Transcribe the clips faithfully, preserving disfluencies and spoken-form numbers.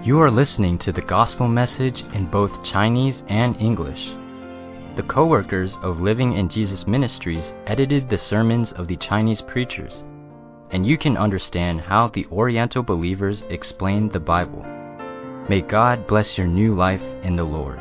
You are listening to the gospel message in both Chinese and English. The co-workers of Living in Jesus Ministries edited the sermons of the Chinese preachers, and you can understand how the Oriental believers explain the Bible. May God bless your new life in the Lord.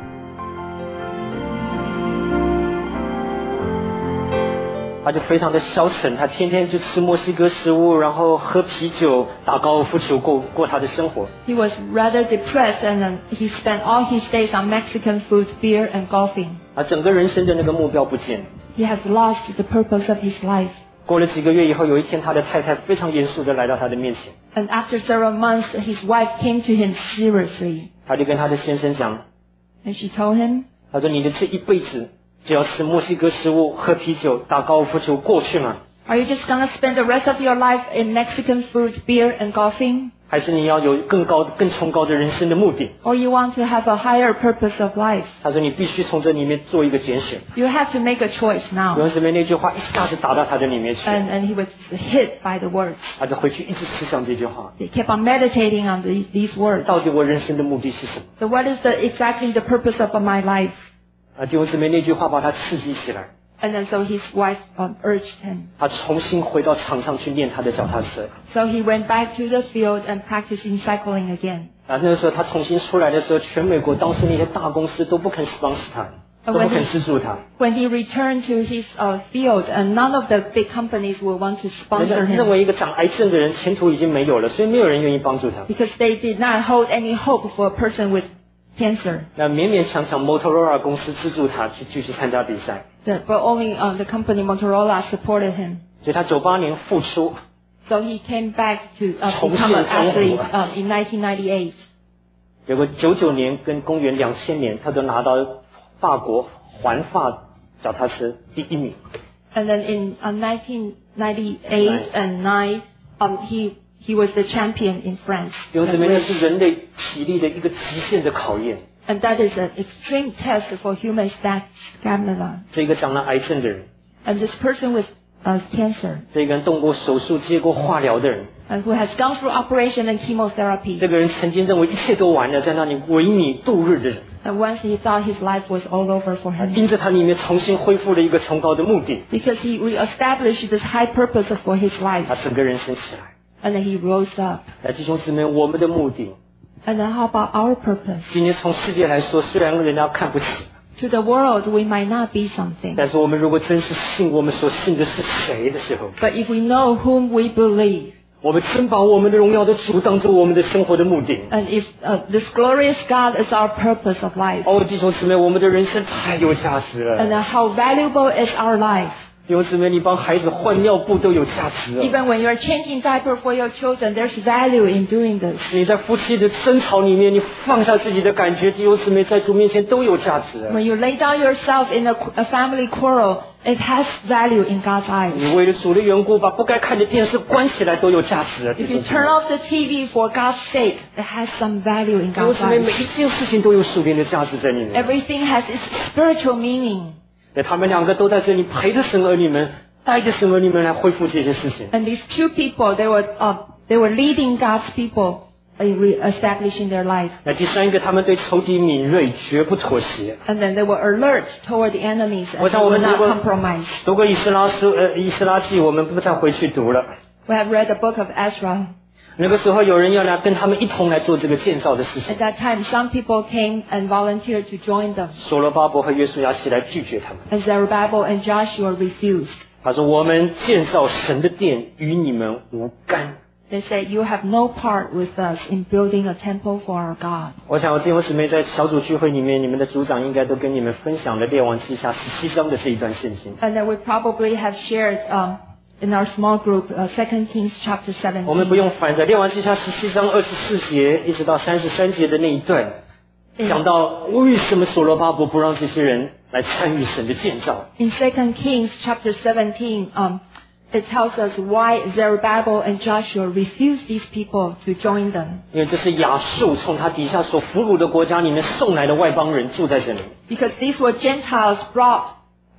他就非常的消沉，他天天就吃墨西哥食物，然后喝啤酒，打高尔夫球，过过他的生活。 He was rather depressed, and uh, he spent all his days on Mexican food, beer, and golfing. 他整个人生的那个目标不见了。 He has lost the purpose of his life. 过了几个月以后，有一天他的太太非常严肃的来到他的面前。 And after several months, his wife came to him seriously. 他就跟他的先生讲， And she told him, 他说你的这一辈子就要吃墨西哥食物、喝啤酒、打高尔夫球过去吗？ Are you just gonna spend the rest of your life in Mexican food, beer, and golfing? 还是你要有更高、更崇高的人生的目的？ Or you want to have a higher purpose of life? 他说你必须从这里面做一个拣选。 You have to make a choice 有 now. 人身边那句话一下子打到他的里面去， And, and he was hit by the words. 他就回去一直思想这句话。 He kept on meditating on the, these words. 到底我人生的目的是什么？ So what is the, exactly the purpose of my life? 啊，弟兄姊妹，那句话把他刺激起来。 And then so his wife um, urged him. 他重新回到场上去练他的脚踏车。 So he went back to the field and practicing cycling again. 啊，那个时候他重新出来的时候，全美国当时那些大公司都不肯 sponsor 他，都不肯资助他。 When he returned to his uh, field, and none of the big companies will want to 人 sponsor 家认 him 为一个长癌症的人前途已经没有了，所以没有人愿意帮助他。 because they did not hold any hope for a person with cancer. 那勉勉强强 Motorola 公司资助他去继续参加比赛， The, but only uh, the company Motorola supported him. 所以他九八年复出， So he came back to uh, 重现 become an 江湖。 athlete um, in nineteen ninety-eight. 结果九九年跟公元两千年，他都拿到法国环法脚踏车第一名。 And then in uh, nineteen ninety-eight and nine, um, he he was the champion in France. 弟兄姊妹，那是人类体力的一个极限的考验。 And that is an extreme test for human stamina. 这个长了癌症的人， And this person with uh, cancer, 这个人动过手术、接过化疗的人， and who has gone through operation and 这 chemotherapy, 个人曾经认为一切都完了，在那里萎靡度日的人， and once he thought his life was all over for 因 him, 着他里面重新恢复了一个崇高的目的， because he reestablished this high purpose for his life, 他整个人生起来。 and then he rose up. 来，弟兄姊妹，我们的目的， And then how about our purpose? 今天从世界来说，虽然人家看不起， To the world, we might not be something. 但是我们如果真是信我们所信的是谁的时候， But if we know whom we believe, 我们真把我们的荣耀的主当做我们的生活的目的。 and if uh, this glorious God is our purpose of life, 哦，弟兄姊妹，我们的人生太有价值 and 了。 then how valuable is our life? 弟兄姊妹，你帮孩子换尿布都有价值了。 Even when you're changing diaper for your children, there's value in doing this. 你在夫妻的争吵里面，你放下自己的感觉，弟兄姊妹在主面前都有价值了。 When you lay down yourself in a, a family quarrel, it has value in God's eyes. 你为了主的缘故，把不该看的电视关起来都有价值了。弟 If 兄 you 姊妹 turn off the T V for God's sake, it has some value in 弟兄 God's 姊妹， eyes. 每一件事情都有属灵的价值在里面。 Everything has its spiritual meaning. 对，他们两个都在这里陪着神儿女们，带着神儿女们来恢复这些事情。 And these two people, they were uh, they were leading God's people in re-establishing their life. 那第三个，他们对仇敌敏锐，绝不妥协。 And then they were alert toward the enemies 我 and 想 they 我 were 们读 not 过 compromised. 读过以斯拉书，呃，以斯拉记，我们不再回去读了。 We have read the book of Ezra. 那个时候有人要来跟他们一同来做这个建造的事情 At，that time, some people came and volunteered to join them. 所罗巴伯和约书亚起来拒绝他们。 And Zerubbabel and Joshua refused. 他说：“我们建造神的殿与你们无干。 They said, you have no part with us in building a temple for our God. ” 我想，弟兄姊妹在小组聚会里面，你们的组长应该都跟你们分享了列王记下十七章的这一段圣经。 And then we probably have shared um, in our small group, uh, Second Kings chapter 我们不 seventeen. 用翻着列王记下十七章二十四节一直到三十三节的那一段，讲到为什么所罗巴伯不让这些人来参与神的建造。 In Second Kings chapter seventeen, um, it tells us why Zerubbabel and Joshua refused these people to join them. 因为这是亚述从他底下所俘虏的国家里面送来的外邦人住在这里。 Because these were Gentiles brought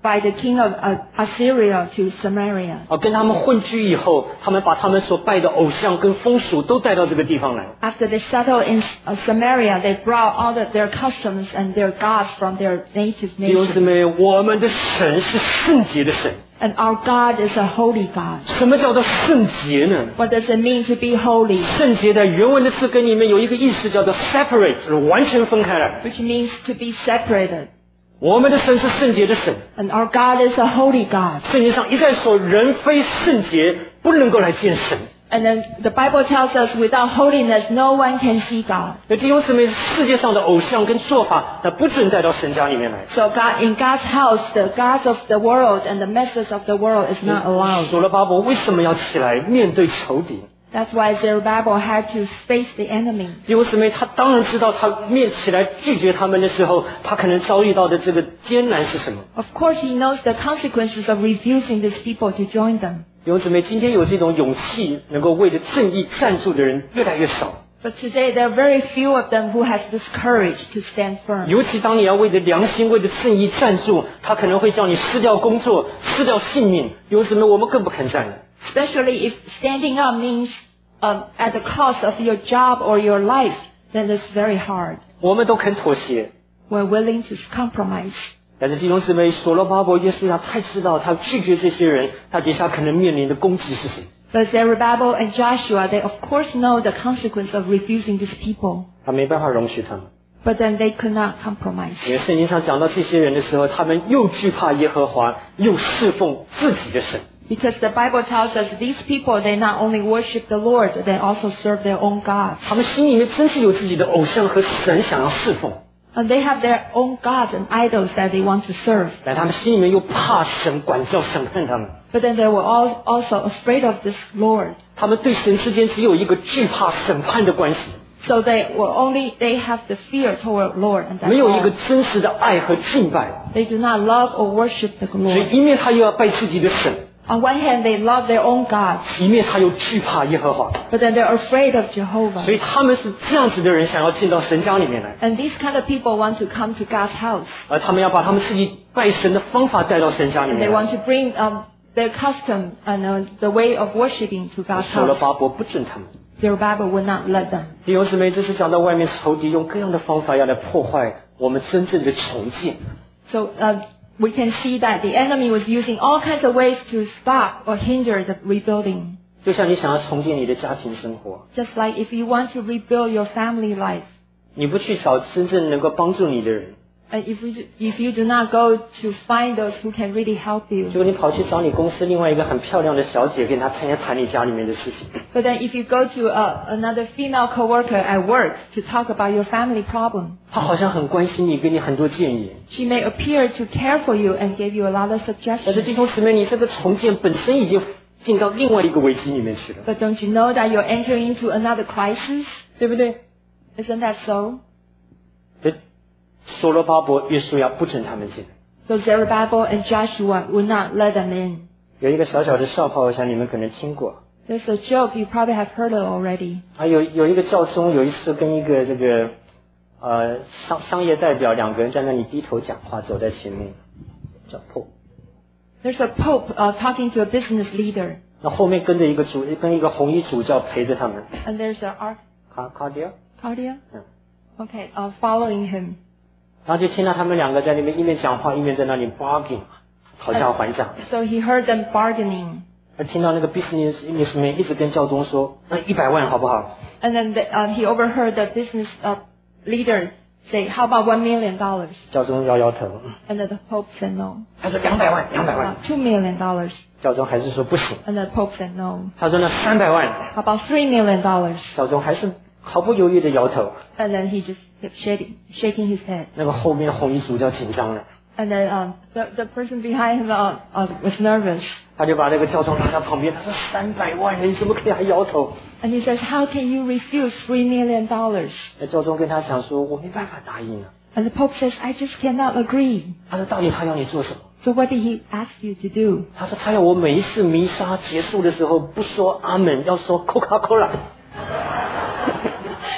by the king of uh, Assyria to Samaria. 啊，跟他们混居以后，他们把他们所拜的偶像跟风俗都带到这个地方来。 After they settled in uh, Samaria, they brought all of their customs and their gods from their native 弟兄姊 nation. 妹，我们的神是圣洁的神。 And our God is a holy God. 什么叫做圣洁呢？ What does it mean to be holy? 圣洁在原文的字根里面有一个意思叫做 separate， 完全分开来。 Which means to be separated. 我们的神是圣洁的神。 And our God is a holy God. 圣经上一再说，人非圣洁不能够来见神。 And then the Bible tells us without holiness, no one can see God. 那弟兄姊妹，世界上的偶像跟做法，那不准带到神家里面来。 So God, in God's house, the gods of the world and the messes of the world is not allowed. 所罗巴伯为什么要起来面对仇敌？ That's why Zerubbabel had to face the enemy. 弟兄姊妹，他当然知道他面起来拒绝他们的时候，他可能遭遇到的这个艰难是什么。 Of course, he knows the consequences of refusing these people to join them. 弟兄姊妹，今天有这种勇气能够为了正义站住的人越来越少。 But today, there are very few of them who has this courage to stand firm. 尤其当你要为了良心、为了正义站住，他可能会叫你失掉工作、失掉性命。弟兄姊妹，我们更不肯站。 Especially if standing up means um, at the cost of your job or your life, then it's very hard. 我们都肯妥协。 We're willing to compromise. 但是弟兄姊妹，所罗巴伯、约书亚太知道，他拒绝这些人，他底下可能面临的攻击是谁？ But Zerubbabel and Joshua, they of course know the consequence of refusing these people. 他没办法容许他们。 But then they could not compromise. 因为圣经上讲到这些人的时候，他们又惧怕耶和华，又侍奉自己的神。 Because the Bible tells us these people, they not only worship the Lord, they also serve their own gods. 他们心里面真是有自己的偶像和神想要侍奉， And they have their own gods and idols that they want to serve. 但他们心里面又怕神管教审判他们。 But then they were all also afraid of this Lord. 他们对神之间只有一个惧怕审判的关系， So they were only, they have the fear toward Lord, and that's 没有一个 all. 真实的爱和敬拜。 They do not love or worship the 所以 Lord. 一面他又要拜自己的神， On one hand, they love their own gods, 一面他又惧怕耶和华。 but then they're afraid of 所 Jehovah. 以他们是这样子的人，想要进到神家里面来， And these kind of people want to come to God's house. 而他们要把他们自己拜神的方法带到神家里 And 面 they 来。 want to bring um, their custom and uh, the way of worshiping to God's 所罗 house. 巴伯不准他们。 Zerubbabel would not let them. 弟兄姊妹，这是讲到外面仇敌用各样的方法要来破坏我们真正的重建。 So uh, we can see that the enemy was using all kinds of ways to stop or hinder the rebuilding. 就像你想要重建你的家庭生活， Just like if you want to rebuild your family life, 你不去找真正能够帮助你的人， and if you, if you do not go to find those who can really help 结 you, 果你跑去找你公司另外一个很漂亮的小姐，跟她谈一谈你家里面的事情。 but then if you go to uh, another female coworker at work to talk about your family problem, 她好像很关心你，给你很多建议。 she may appear to care for you and give you a lot of 但是 suggestions. 弟兄姊妹，你这个重建本身已经进到另外一个危机里面去了， But don't you know that you're entering into another crisis? 对不对？ Isn't that so? 所以所罗巴伯、约书亚不准他们进。 So Zerubbabel and Joshua would not let them in. 有一个小小的笑话，我想你们可能听过。 There's a joke you probably have heard it already. 还有有一个教宗有一次跟一个这个呃商商业代表两个人在那里低头讲话，走在前面，叫 Pope。 There's a pope uh, talking to a business leader, 那后面跟着一个主跟一个红衣主教陪着他们。 and there's a arch 卡卡迪尔， cardia. 嗯， Okay, uh, following him. 然后就听到他们两个在那边一边讲话一边在那里 bargain， 讨价还价。 So he heard them bargaining, 而听到那个 business businessman 一直跟教宗说，那一百万好不好？ and then the, uh, he overheard the business uh, leader say, "How about one million dollars?" 教宗摇摇头， And then the pope said no. 他说两百万，两百万 Uh,。two million dollars. 教宗还是说不行。 And the pope said no. 他说那三百万， How about three million dollars? 教宗还是毫不犹豫的摇头。 And then he just kept shaking, shaking his head. 那个后面红衣主教紧张了， And then um, the the person behind him uh, uh, was nervous. 他就把那个教宗拉到旁边，他说三百万，你怎么可以还摇头？ And he says, "How can you refuse three million dollars?" 那教宗跟他讲说，我没办法答应啊。 And the pope says, "I just cannot agree." 他说到底他要你做什么？ So what did he ask you to do? 他说他要我每一次弥撒结束的时候不说阿门，要说 Coca Cola。 He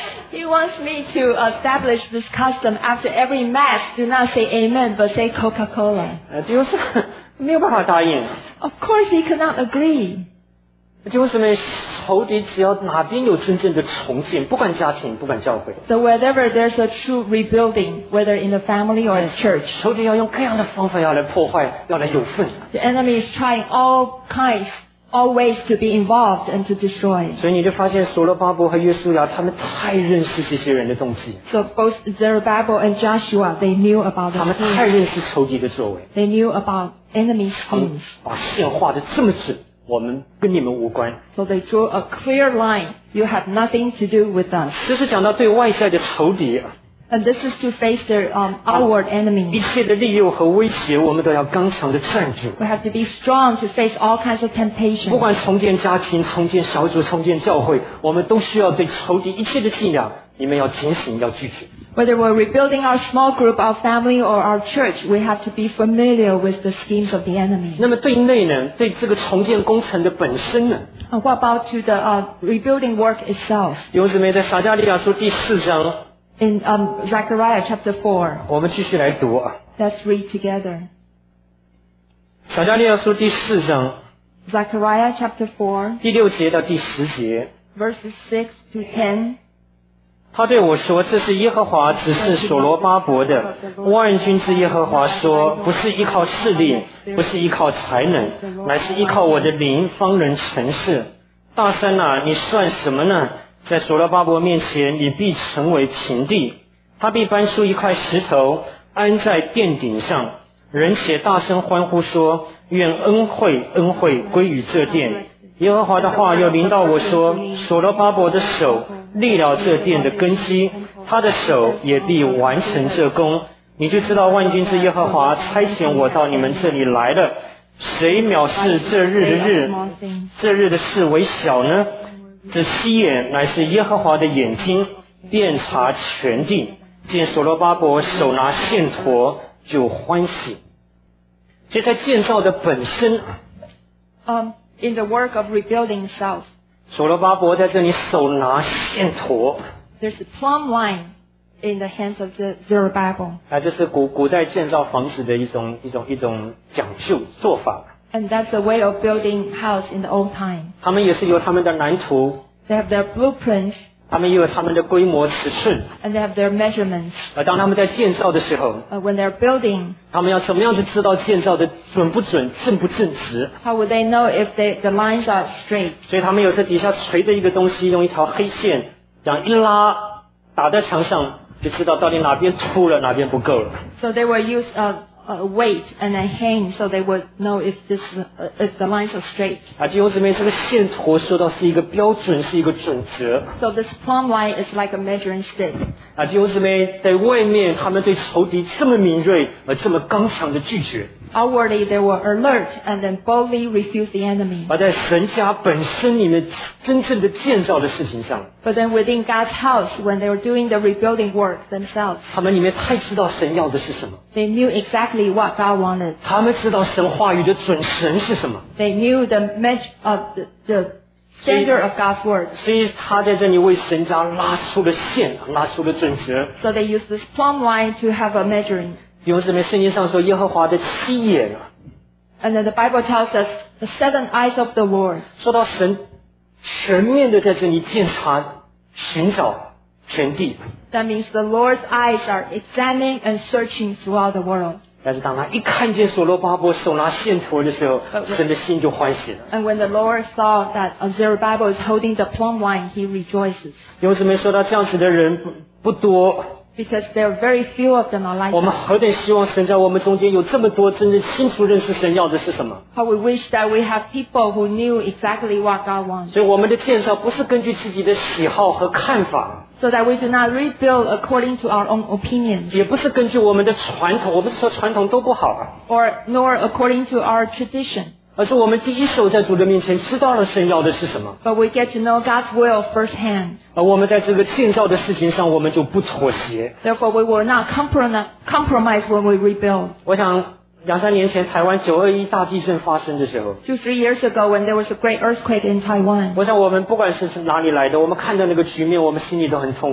wants me to establish this custom after every mass. Do not say amen, but say Coca-Cola. 呃，弟兄姊妹没有办法答应。 Of course, he could not agree. 弟兄姊妹，仇敌只要哪边有真正的重建，不管家庭，不管教会， So wherever there's a true rebuilding, whether in the family or in church, 仇敌要用各样的方法要来破坏，要来有份。 the enemy is trying all kinds, all ways to be involved and to destroy. 所以你就发现所罗巴伯和约书亚他们太认识这些人的动机， So both Zerubbabel and Joshua, they knew about 他们 the 太 schemes. 认识仇敌的作为， They knew about enemy 他们 schemes. 把线画得这么准，我们跟你们无关。 So they drew a clear line. You have nothing to do with us. 这是讲到对外在的仇敌， And this is to face their um, outward 一 enemies. 切的利诱和威胁，我们都要刚强的站住。 We have to be strong to face all kinds of 不 temptations. 管重建家庭、重建小组、重建教会，我们都需要对仇敌一切的伎俩，你们要警醒，要拒绝。 Whether we're rebuilding our small group, our family, or our church, we have to be familiar with the schemes of the enemy. 那么对内呢，对这个重建工程的本身呢， And what about to the uh, rebuilding work itself? 弟兄姊妹在撒迦利亚书第四章， In um, Zechariah chapter four, 我们继续来读啊。 let's read together. 撒迦利亚书第四章 Zechariah chapter four, 第六节到第十节， verses six to ten. 他对我说：“这是耶和华指示所罗巴伯的。万军之耶和华说：不是依靠势力，不是依靠才能，乃是依靠我的灵，方能成事。大山啊，你算什么呢？在所罗巴伯面前，你必成为平地。他必搬出一块石头，安在殿顶上。人且大声欢呼说：愿恩惠，恩惠归于这殿。耶和华的话又临到我说：所罗巴伯的手立了这殿的根基，他的手也必完成这功。你就知道万军之耶和华差遣我到你们这里来了。谁藐视这日的日，这日的事为小呢？这七眼乃是耶和华的眼睛，遍察全地。见所罗巴伯手拿线砣，就欢喜。所以在建造的本身， Um, in the work of rebuilding itself, 所罗巴伯在这里手拿线砣， there's a plumb line in the hands of the Zerubbabel. 啊，这是古古代建造房子的一种一种一种讲究做法。 And that's the way of building house in the old time. 他们也是有他们的蓝图， They have their blueprints 他们也有他们的规模尺寸。 and they have their measurements. 而当他们在建造的时候， Uh, when they're building, 他们要怎么样子知道建造的准不准、正不正直？ how would they know if they, the lines are straight? 所以他们有时底下垂着一个东西，用一条黑线这样一拉，打在墙上，就知道到底哪边凸了，哪边不够了。 So they will use a, a weight and a hang so they would know if this uh, if the lines are straight. 啊，弟兄姊妹，这个线砣说到是一个标准，是一个准则。 So this plumb line is like a measuring stick. 啊，弟兄姊妹，在外面他们对仇敌这么敏锐，而这么刚强的拒绝； Outwardly they were alert and then boldly refuse the enemy. 而在神家本身里面真正的建造的事情上， But then within God's house, when they were doing the rebuilding work themselves, 他们里面太知道神要的是什么， they knew exactly what God wanted. 他们知道神话语的准绳是什么， They knew the measure of the, the standard of God's word. 所以他在这里为神家拉出了线，拉出了准则。 So they used this plumb line to have a measuring. 弟兄姊妹，圣经上说耶和华的七眼啊， And then the Bible tells us the seven eyes of the Lord. 说到神全面的在这里检查、寻找全地。 That means the Lord's eyes are examining and searching throughout the world. 但是当他一看见所罗巴伯手拿线砣的时候，神的心就欢喜了。 And when the Lord saw that uh, Zerubbabel is holding the plumb line, he rejoices. 弟兄姊妹，说到这样子的人不不多， Because there are very few of them are like 我们 that. 何等希望神在我们中间有这么多真正清楚认识神要的是什么。 How we wish that we have people who knew exactly what God wants. 所以我们的建造不是根据自己的喜好和看法， So that we do not rebuild according to our own opinions. 也不是根据我们的传统，我不是说传统都不好啊， Or nor according to our tradition. 而是我们第一手在主的面前知道了神要的是什么， But we get to know God's will firsthand. 而我们在这个建造的事情上，我们就不妥协。 Therefore, we will not comprom- compromise when we rebuild. 我想两三年前台湾九二一大地震发生的时候， Two, three years ago when there was a great earthquake in Taiwan, 我想我们不管是哪里来的，我们看到那个局面，我们心里都很痛苦。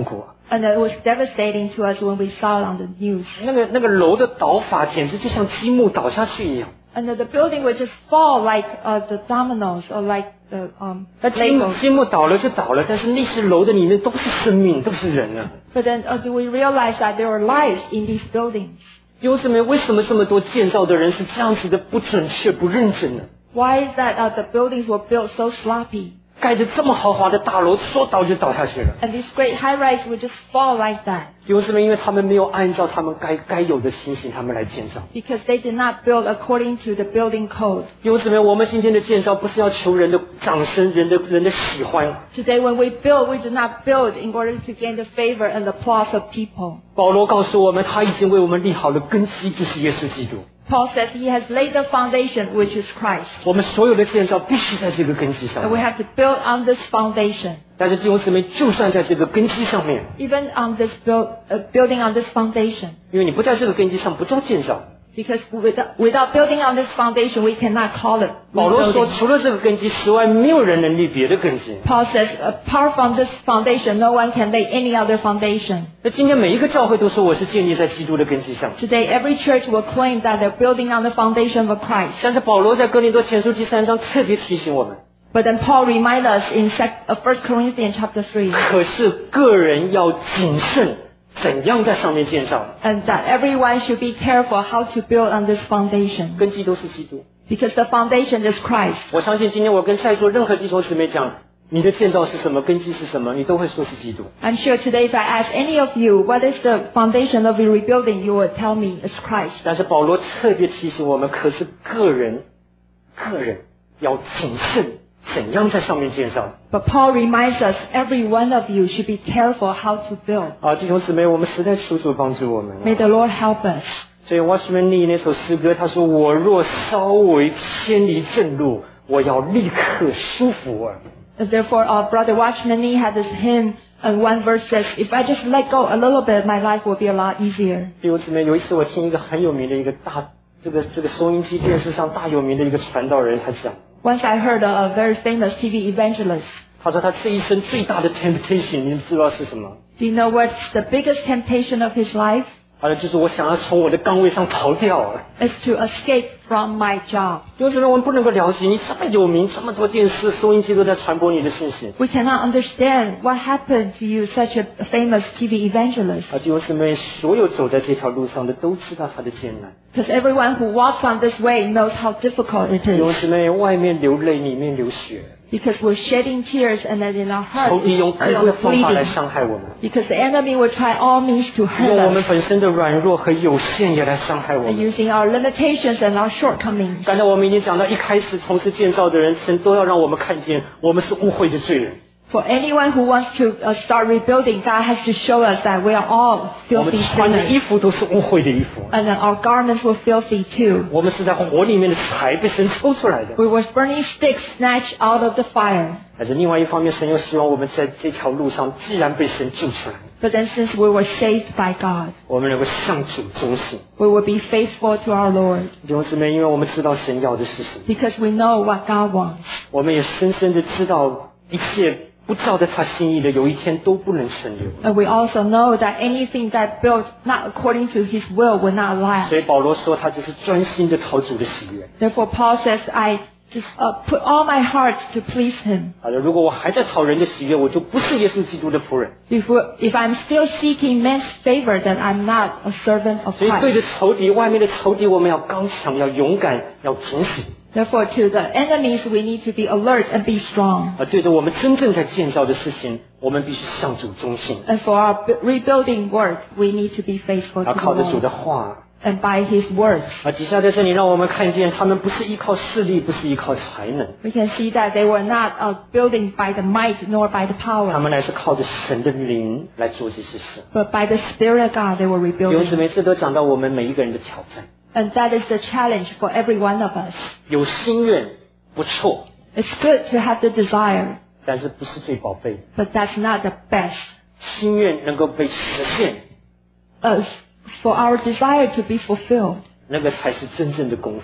And it was devastating to us when we saw it on the news. 那个那个楼的倒法简直就像积木倒下去一样。 And the building would just fall like uh, the dominoes or like the um, 那积木 Legos. 积木倒了就倒了，但是那些楼的里面都是生命，都是人啊。 But then uh, we realized that there were lives in these buildings. 弟兄姊妹，为什么这么多建造的人是这样子的不准确、不认真呢？ Why is that uh, the buildings were built so sloppy? 盖着这么豪华的大楼，说倒就倒下去了。 And these great high-rise would just fall like that. 弟兄姊妹，因为他们没有按照他们该该有的情形，他们来建造。 Because they did not build according to the building code. 弟兄姊妹，我们今天的建造不是要求人的掌声、人的人的喜欢。 Today when we build, we do not build in order to gain the favor and the applause of people. 保罗告诉我们，他已经为我们立好了根基，就是耶稣基督。 Paul says he has laid the foundation, which is Christ. 我们所有的建造必须在这个根基上 And we 面。 have to build on this foundation. 但是弟兄姊妹，就算在这个根基上面， Even on this build, uh, building on this foundation. 因为你不在这个根基上，不叫建造。 Because without, without building on this foundation, we cannot call it 保罗说， rebuilding. 除了这个根基之外，没有人能立别的根基。 Paul says, apart from this foundation, no one can lay any other foundation. 那今天每一个教会都说我是建立在基督的根基上， Today, every church will claim that they're building on the foundation of Christ. 但是保罗在哥林多前书第三章特别提醒我们， But then Paul reminds us in First Corinthians chapter three, 可是个人要谨慎，怎样在上面建造。 and that everyone should be careful how to build on this foundation. 根基都是基督。 Because the foundation is Christ. 我相信今天我跟在座任何弟兄姊妹讲，你的建造是什么，根基是什么，你都会说是基督。 I'm sure today if I ask any of you, what is the foundation of your rebuilding, you would tell me it's Christ. 但是保罗特别提醒我们，可是个人，个人要谨慎，怎样在上面建造。 But Paul reminds us, every one of you should be careful how to build. 啊，弟兄姊妹，我们实在求主帮助我们。 May the Lord help us. 所以 Watchman Nee 那首诗歌，他说：“我若稍微偏离正路，我要立刻舒服啊。” Therefore, our brother Watchman Nee had this hymn, and one verse says, if I just let go a little bit, my life will be a lot easier. 弟兄姊妹，有一次我听一个很有名的一个大，这个这个收音机电视上大有名的一个传道人，他讲， Once I heard a, a very famous T V evangelist. 他说他这一生最大的 temptation， 你们知道是什么？ Do you know what's the biggest temptation of his life? 他说就是我想要从我的岗位上逃掉啊。 It's to escape from my job. 弟兄姊妹，我们不能够了解，你这么有名，这么多电视、收音机都在传播你的信息。 We cannot understand what happened to you, such a famous T V evangelist. 啊，弟兄姊妹，所有走在这条路上的都知道他的艰难。 Because everyone who walks on this way knows how difficult it 弟兄 is. 姊妹，外面流泪，里面流血。 Because we're shedding tears and then in our 仇 hearts 敌用 it's 各个 full of 方法来 bleeding. 伤害我们， Because the enemy will try all means to 用 hurt 我们 us. 本身的软弱和有限也来伤害我 And 们。 using our limitations and our shortcomings. 刚才我们已经讲到，一开始从事建造的人，神都要让我们看见，我们是污秽的罪人。 For anyone who wants to uh, start rebuilding, God has to show us that we are all 我们 filthy 穿的 sinners. 衣服都是污秽的衣服， And then our garments were filthy too. 我们是在火里面的柴，被神抽出来的。 We were burning sticks snatched out of the fire. 但是另外一方面，神又希望我们在这条路上，既然被神救出来， But then since we were saved by God, 我们能够向主忠心。 we will be faithful to our Lord. 弟兄姊妹，因为我们知道神要的是什么， Because we know what God wants. 我们也深深的知道一切不照着他心意的，有一天都不能存留。 And we also know that anything that built not according to His will will not last. 所以保罗说，他只是专心的讨主的喜悦。 Therefore, Paul says, I just uh, put all my heart to please Him. 好的，如果我还在讨人的喜悦，我就不是耶稣基督的仆人。 If, we're, if I'm still seeking men's favor, then I'm not a servant of 所以对着 Christ. 仇敌，外面的仇敌，我们要刚强，要勇敢，要警醒。 Therefore, to the enemies, we need to be alert and be strong. 而对着我们真正在建造的事情，我们必须向主忠心， And for our bu- rebuilding work, we need to be faithful 要 to 靠 the 着主的 Lord 话。 and by His words. 啊，底下在这里让我们看见，他们不是依靠势力，不是依靠才能， We can see that they were not uh, building by the might nor by the 他 power, 们乃是靠着神的灵来做这些事。 but by the Spirit of God they were 弟兄姊 rebuilding. 妹，这都讲到我们每一个人的挑战。 And that is the challenge for every one of us. 有心愿不错， It's good to have the desire, 但是不是最宝贝。 but that's not the best. 心愿能够被实现， Uh, for our desire to be fulfilled, 那个才是真正的功夫。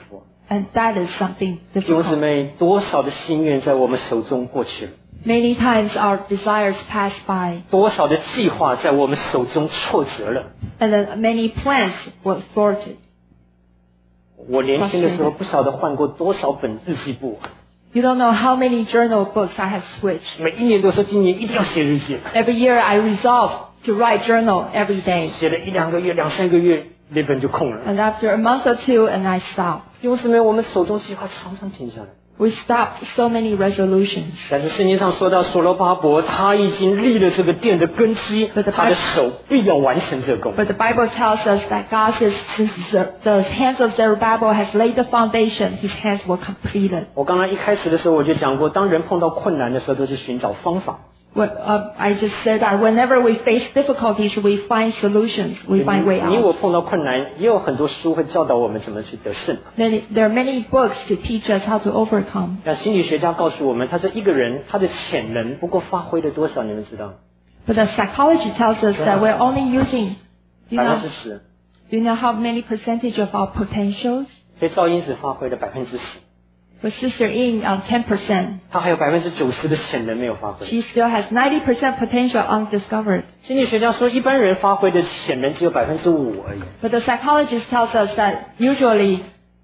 And that is something 弟兄姊 difficult. 妹，多少的心愿在我们手中过去了， Many times our desires pass by, 多少的计划在我们手中挫折了。 and then many plans were thwarted. 我年轻的时候不晓得换过多少本日记簿， You don't know how many journal books I have switched. 每一年都说今年一定要写日记， Every year I resolve to write journal every day. 写了一两个月、两三个月，那本就空了。 And after a month or two, and I stop. 弟兄姊妹，我们手中计划常常停下来。 We stopped so many resolutions. 但是圣经上说到所罗巴伯，他已经立了这个殿的根基， But the 他的手必要完成这工。 But the Bible tells us that God says, since the, the hands of Zerubbabel has laid the foundation, his hands were completed. 我刚刚一开始的时候我就讲过，当人碰到困难的时候，都是寻找方法。 What, uh, I just said that whenever we face difficulties, we find solutions, we find way 你我 out. 碰到困难，也有很多书会教导我们怎么去得胜。 Then there are many books to teach us how to overcome. 那心理学家告诉我们，他说一个人他的潜能不过发挥了多少，你们知道？ But the psychology tells us that we're only using, do you 百 know, 分之十， do you know how many percentage of our potentials? 所以赵英只发挥了百分之十， But Sister Ying, um, ten percent. 他还有百分之九十的潜能没有发挥。 She still has ninety percent potential undiscovered. 心理学家说，一般人发挥的潜能只有百分之五而已。 But the psychologist tells us that usually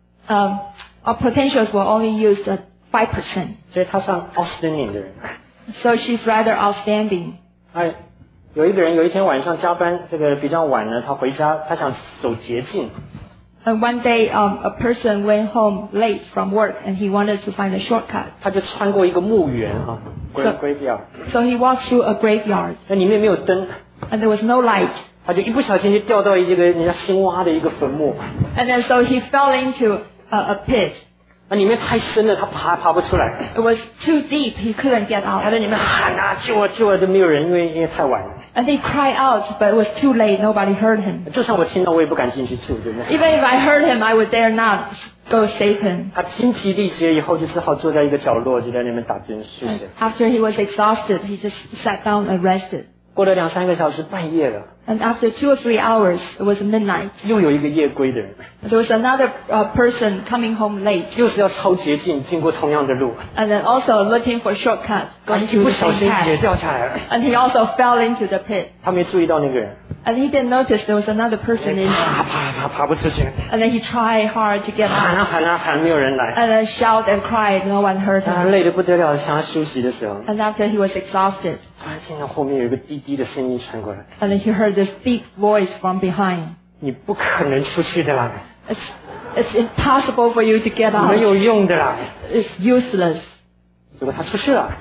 um, our potentials were only used at five percent. 所以他上 outstanding 的人。 So she's rather outstanding. 哎，有一个人有一天晚上加班，这个比较晚了，他回家，他想走捷径。 And one day um, a person went home late from work and he wanted to find a shortcut. 他就穿过一个墓园啊，归 So- 归掉， So he walked through a graveyard 那里面没有灯， and there was no light. 他就一不小心就掉到一个人家新挖的一个坟墓， And then so he fell into a, a pit. 那里面太深了，他爬爬不出来， It was too deep, he couldn't get 他 out. 在里面喊啊救啊救啊，就没有人，因为因为太晚了。 And he cried out, but it was too late, nobody heard him. 就算我听到，我也不敢进去救，对不对？ Even if I heard him, I would dare not go save him. 他精疲力竭以后，就只好坐在一个角落，就在那边打盹休 And 息。 after he was exhausted, he just sat down and rested. 过了两三个小时，半夜了， And after two or three hours, it was midnight. 又有一个夜归的人， There was another uh, person coming home late, 又是要抄捷径，经过同样的路， and then also looking for shortcuts, 他 going 一 through 不 the 小 same 心也 path. 掉下来了。 And he also fell into the pit. 他没注意到那个人， And he didn't notice there was another person in 爬 it. 爬爬爬不出去， And then he tried hard to get 喊 out. 啊喊啊喊，没有人来。 And then shout and cried, no one heard 当他 him. 累得不得了，想要休息的时候， And after he was exhausted, 突然听到后面有一个低低的声音传过来 and then he heard this deep voice from behind.：“ 你不可能出去的啦， It's, it's impossible for you to get 没 out. 有用的啦。 It's useless. ” 结果他出去了，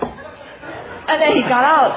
And then he got out.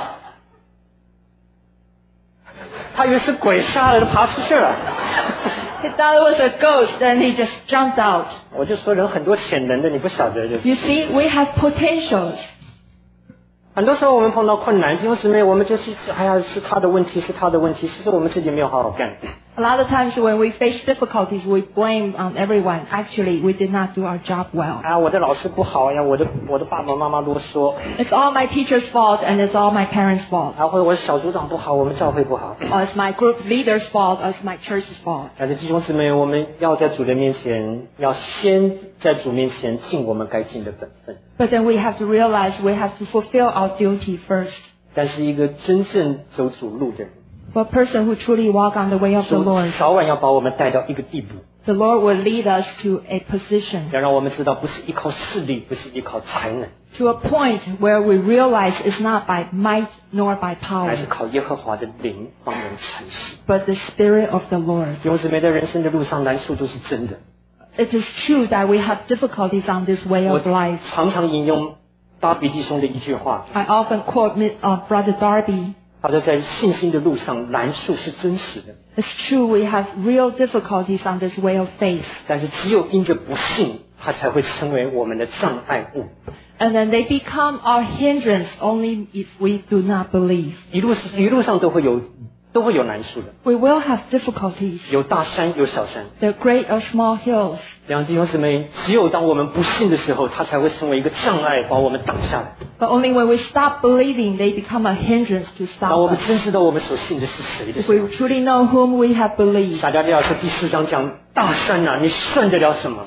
他以为是鬼杀了，他爬出去了。 He thought it was a ghost, and he just jumped out. 我就说人很多潜能的，你不晓得就是。 You see, we have potentials. 很多时候我们碰到困难，弟兄姊妹，我们就是哎呀，是他的问题，是他的问题，其实我们自己没有好好干。 A lot of times when we face difficulties, we blame on everyone. Actually, we did not do our job well. 啊，我的老师不好呀，我的我的爸爸妈妈啰嗦， It's all my teacher's fault, and it's all my parents' fault. 啊，或者我的小组长不好，我们教会不好。 Or it's my group leader's fault, or it's my church's fault. 但是弟兄姊妹，我们要在主的面前，要先在主面前尽我们该尽的本分。 But then we have to realize we have to fulfill our duty first. 但是一个真正走主路的人， For a person who truly walk on the way of the 主 Lord, 早晚要把我们带到一个地步， the Lord will lead us to a position, 要让我们知道，不是依靠势力，不是依靠才能， to a point where we realize it's not by might nor by 乃 power, 是靠耶和华的灵帮人成事。 but the Spirit of the Lord. 弟兄姊妹，在人生的路上，难处都是真的。 It is true that we have difficulties on this way 我 of life. 常常引用大比弟兄的一句话， I often quote uh, Brother Darby. 他说，在信心的路上，难处是真实的， It's true we have real difficulties on this way of faith. 但是只有因着不信，它才会成为我们的障碍物。 And then they become our hindrance only if we do not believe. 一路一路上都会有都会有难处的， We will have difficulties. 有大山有小山。 They're great or small hills. 两弟兄姊妹，只有当我们不信的时候，它才会成为一个障碍，把我们挡下来。 But only when we stop believing, they become a hindrance to 当 stop 我们 us. 真知道我们所信的是谁的 If 时 we 候， truly know whom we have believed. 撒迦利亚书第四章讲大山啊，你算得了什么？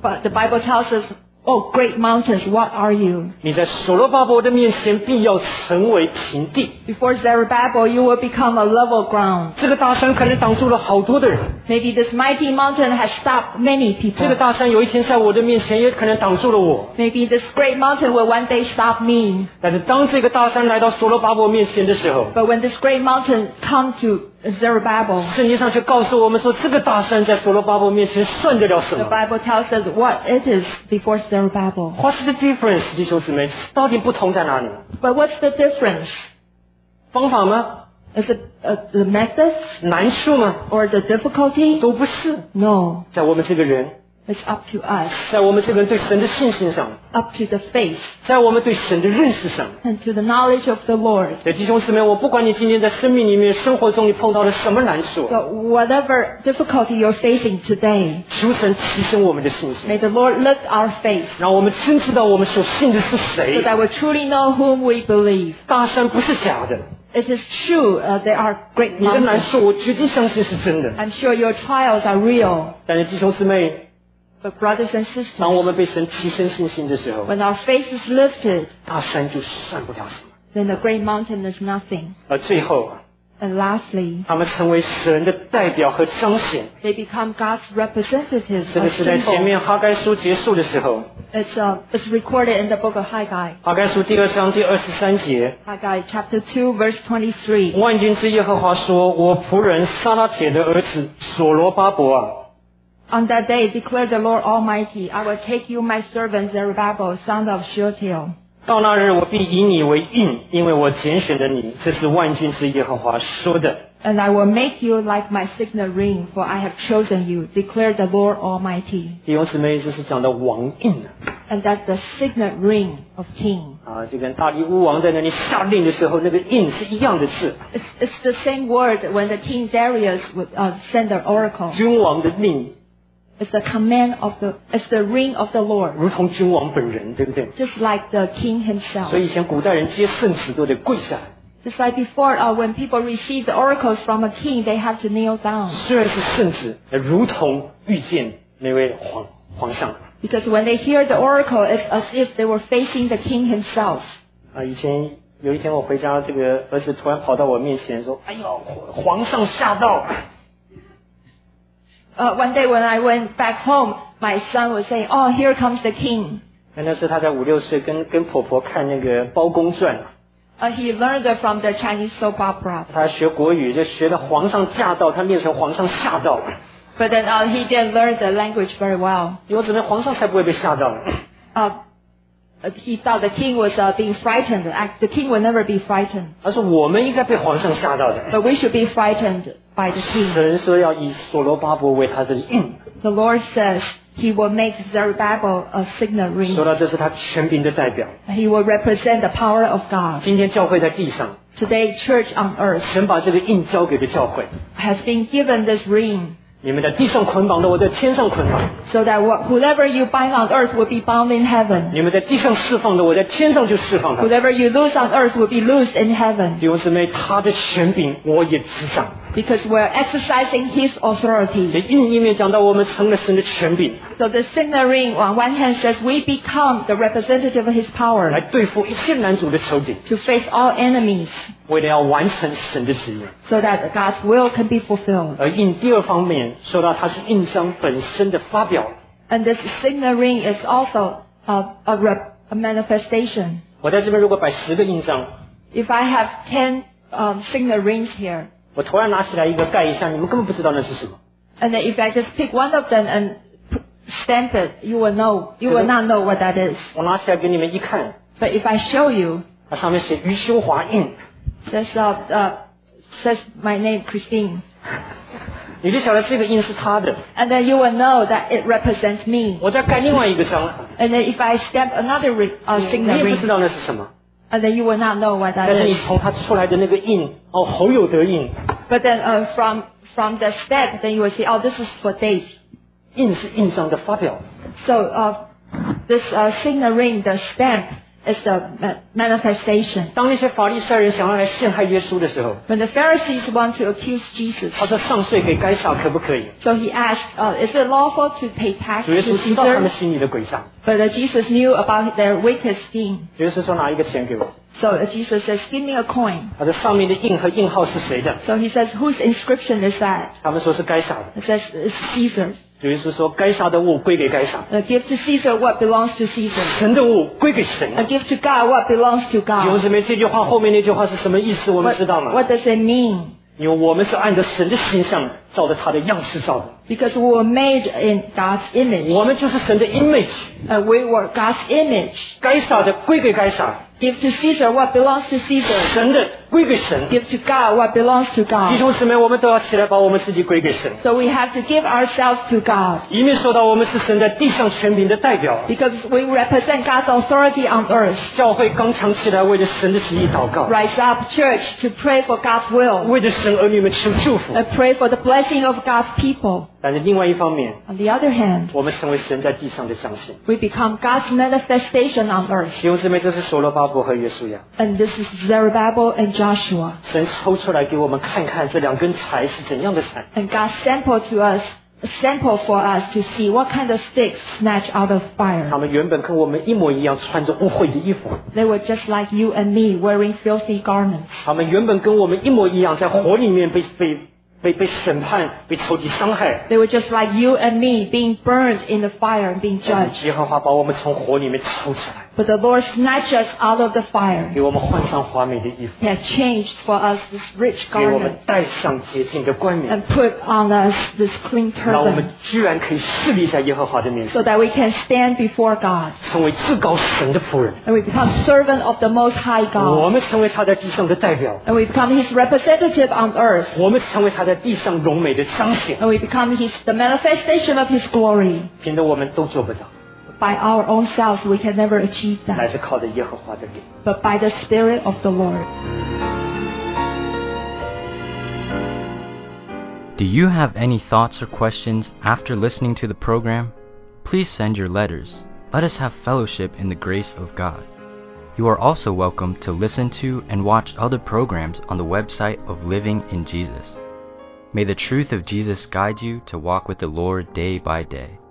But the Bible tells us, oh, great mountains, what are you? 你在所罗巴伯的面前必要成为平地。 Before Zerubbabel, you will become a level ground. 这个大山可能挡住了好多的人， Maybe this mighty mountain has stopped many 这个 people. 大山有一天在我的面前也可能挡住了我。 Maybe this great mountain will one day stop me. 但是当这个大山来到所罗巴伯面前的时候， But when this great mountain come to Zerubbabel, 圣经上却告诉我们说，这个大山在所罗巴伯面前算得了什 the 么 Bible tells us what it is before Zerubbabel. ？What's the difference， 弟兄姊妹？到底不同在哪里？ But what's the difference? 方法吗？ Is it uh, the methods 难处吗？ or the difficulty? 都不是。 No, 在我们这个人， it's up to us, 在我们这个人对神的信心上， up to the faith 在我们对神的认识上。 and to the knowledge of the Lord. 所以弟兄姊妹，我不管你今天在生命里面、生活中你碰到了什么难处， So whatever difficulty you're facing today, 求神提升我们的信心， may the Lord lift our faith 让我们真知道我们所信的是 so 谁。 that we truly know whom we believe. 大山不是假的， It is true uh, there are great 你的难 mountains. 处我绝对相信是真的。 I'm sure your trials are real. 但是弟兄姊妹， But brothers and 当我 sisters, 们被神提升信心的时候， when our faith is lifted, 大山就算不了什么。 then the great mountain is nothing. 而最后， And lastly, 他们成为神的代表和彰显。 they become God's representatives 这 or 个是在前 symbol. 面哈该书结束的时候， It's, uh, it's recorded in the book of Haggai. 哈该书第二章第二十三节， Haggai chapter two, verse twenty-three. 万军之耶和华说：“我仆人撒拉铁的儿子所罗巴伯啊， On that day, declared the Lord Almighty, I will take you, my servant Zerubbabel, son of Shealtiel. 到那日我必以你为印，因为我拣选了你。”这是万军之耶和华说的。 And I will make you like my signet ring, for I have chosen you, declared the Lord Almighty. 弟兄姊妹，这是讲的王印啊， And that's the signet ring of king. 啊，就跟大力乌王在那里下令的时候，那个印是一样的字， It's, it's the same word when the king Darius would uh, send the oracle. 君王的令， It's the command of the, it's the ring of the Lord, 如同君王本人，对不对？ just like the king himself. 所以以前古代人接圣旨都得跪下来， Just like before, uh, when people receive the oracles from a king, they have to kneel down. 虽然是圣旨，如同遇见那位皇皇上。 Because when they hear the oracle, it's as if they were facing the king himself. 啊，以前有一天我回家，这个儿子突然跑到我面前说：“哎呦，皇上驾到！” Uh, one day when I went back home, my son was saying, "Oh, here comes the king." 那是他在五六岁跟跟婆婆看那个《包公传》， Uh, he learned it from the Chinese soap opera. 他学国语就学的皇上驾到，他念成皇上吓到。 But then uh, he didn't learn the language very well. 我只能皇上才不会被吓到。 Uh, uh, he thought the king was uh, being frightened. Act- The king will never be frightened. 而是我们应该被皇上吓到的。 But we should be frightened by the king. 神说要以所罗巴伯为他的印， The Lord says he will make Zerubbabel a signet 说 ring. 到这是他权柄的代表。 He will represent the power of God. 今天教会在地上， Today, church on earth 神把这个印交给了教会。 has been given this ring, 你们在地上捆绑的，我在天上捆绑； so that wh- whoever you bind on earth will be bound in heaven. 你们在地上释放的，我在天上就释放它。 Whatever you loose on earth will be loosed in heaven. 弟兄姊妹，他的权柄我也执掌。 Because we're exercising His 所 authority. 以印一面讲到我们成了神的权柄， So the signet ring on one hand says we become the representative of His 来 power 对付一切男主的仇敌， to face all enemies, 为了要完成神的旨意。 so that God's will can be fulfilled. 而印第二方面说到它是印章本身的发表。 And this signet ring is also a, a, rep, a manifestation. 我在这边如果摆十个印章， If I have ten um, signet rings here, 我突然拿起来一个盖一下，你们根本不知道那是什么。 and then if I just pick one of them and p- stamp it, you will know, you will not know what that is. 我拿起来给你们一看， But if I show you, 它上面写余修华印， says, uh, uh, says my name, Christine, 你就晓得这个印是他的。 and then you will know that it represents me. 我再盖另外一个章， And then if I stamp another ring, uh, 你 signet 也不 ring, 知道那是什么。 and then you will not know what that 但是你 is. 从它出来的那个印，哦，侯有德印， But then uh, from from the stamp, then you will see, oh, this is for Dave. 印是印章的发表。 So uh, this uh, signet ring, the stamp, is the ma- manifestation. 当那些法利赛人想要来陷害耶稣的时候， When the Pharisees want to accuse Jesus, 他说上税给该撒可不可以？ so he asked, uh, is it lawful to pay tax 主耶 to 稣知道他们 Caesar? 心里的诡诈， But uh, Jesus knew about their wicked scheme. 主耶稣说拿一个钱给我， So uh, Jesus says, give me a coin. 他说上面的印和印号是谁的？ So he says, whose inscription is that? 他们说是该撒的。 It says, it's Caesar's. 主耶稣说该撒的物归给该撒， Uh, give to Caesar what belongs to Caesar. 神的物归给神。 And give to God what belongs to 弟兄 God. 姊妹，这句话后面那句话是什么意思？我们 What, 知道吗？ what does it mean? 因为我们是按着神的形象，照着他的样式造的， Because we were made in God's image. 我们就是神的 image。 Uh, we were God's image. 该撒的归给该撒， Give to Caesar what belongs to Caesar. 神的归给神。 Give to God what belongs to 弟 God. 兄姊妹，我们都要起来把我们自己归给神， So we have to give ourselves to God. 以免说到我们是神在地上权柄的代表。 Because we represent God's authority on earth. 教会刚强起来，为了神的旨意祷告， Rise up, church, to pray for God's will. 为着神儿女们求祝福。 And pray for the blessing of God's people. 但是另外一方面， On the other hand, 我们成为神在地上的彰显。 we become God's manifestation on earth. 弟兄姊妹，这是所罗巴伯和约书亚， And this is Zerubbabel and Joshua. 神抽出来给我们看看这两根柴是怎样的柴。 And God sampled to us, a sample for us to see what kind of sticks snatch out of 他 fire. 们原本跟我们一模一样，穿着污秽的衣服。 They were just like you and me, wearing filthy garments. 他们原本跟我们一模一样，在火里面被被被被审判，被仇敌伤害。 They were just like you and me, being burned in the fire and being 但 judged. 是耶和华把我们从火里面抽出来， But the Lord snatched us out of the fire. 给我们换上华美的衣服， He had changed for us this rich 给我们 garment 戴上洁净的冠冕， and put on us this clean 让我们 turban 居然可以侍立在耶和华的面 so 前， that we can stand before God 成为至高神的仆人。 and we become servant of the Most High 我 God 们成为他在地上的代表， and we become His representative on earth 我们成为他在地上荣美的彰显。 and we become His the manifestation of His glory. 凭着我们都做不到， By our own selves, we can never achieve 乃 that, 是靠着耶和华的灵。 but by the Spirit of the Lord. Do you have any thoughts or questions after listening to the program? Please send your letters. Let us have fellowship in the grace of God. You are also welcome to listen to and watch other programs on the website of Living in Jesus. May the truth of Jesus guide you to walk with the Lord day by day.